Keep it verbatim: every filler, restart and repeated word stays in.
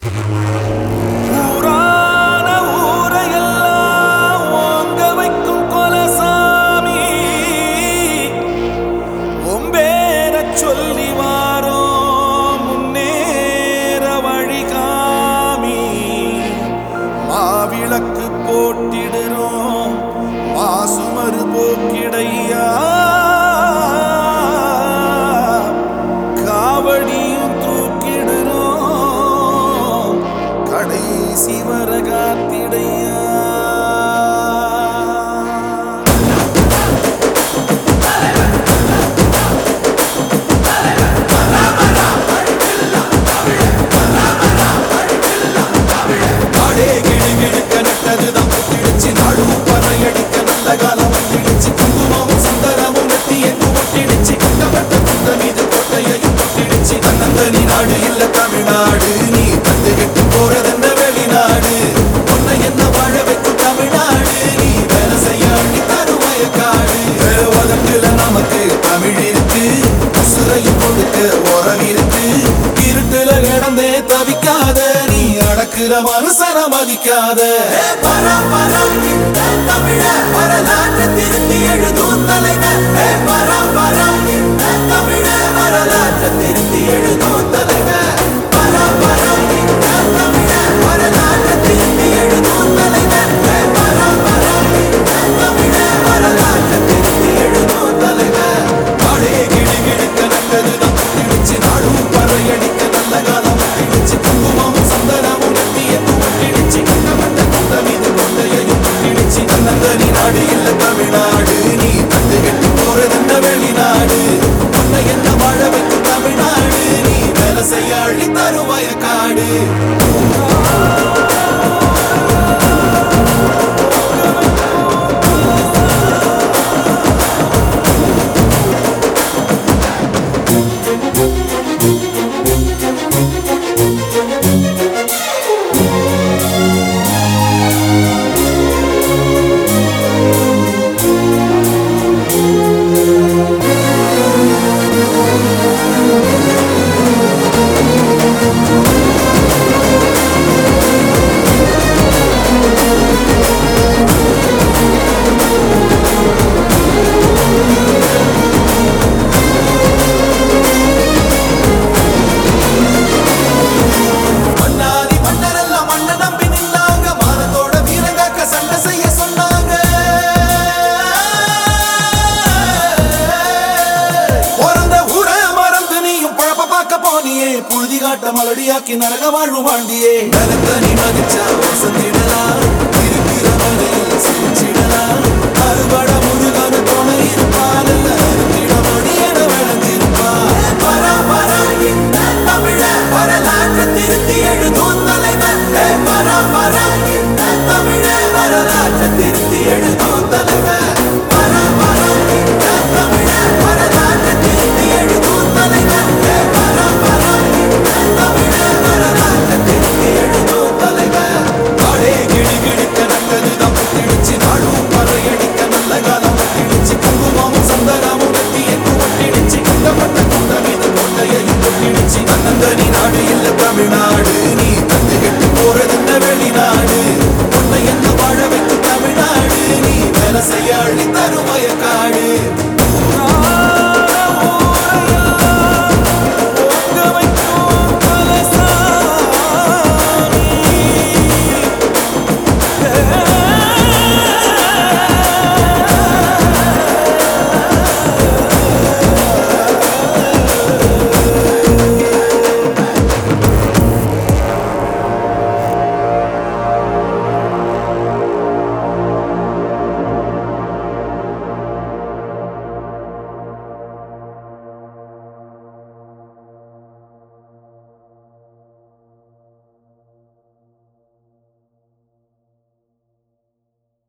விளக்கு போட்டிடுறோம் மாசுமறு போக்கிடையா காவடியும் தூக்கிடுறோம் கடைசி வர காத்திடையா நாடு இல்ல தமிழ்நாடு நீ தந்துகிட்டு போறதென்ன வெளிநாடு உன்னை என்ன வாழ வைக்கும் தமிழ்நாடு நீ வேலை செய்ய அள்ளி தருவாய காடு உலகத்துல நமக்கு தமிழ் இருக்கு உசுரையும் கொடுக்க உரம் இருக்கு இருட்டுல கிடந்தே தவிக்காத நீ அடக்குற மனுசன மதிக்காத பரம் பரம் இந்த தமிழ வரலாற்றை திருத்தி எழுதும் தலைவர் பரம் பரம் இந்த தமிழ வரலாற்றை திருத்தி எழுதும் நாடு இல்ல தமிழ்நாடு நீ தந்துகிட்டு போறதென்ன வெளிநாடு உன்னை என்ன வாழ வைக்கும் தமிழ்நாடு நீ வேலை செய்ய அள்ளி தருவாய காடு புழுதி காட்ட மலடியாக்கி நரக வாழ்வு வாழ்ந்தியே நலத்த நீ மதிச்சா வசந்திடலாம் இருக்கிற வரையில் சிரிச்சிடலாம்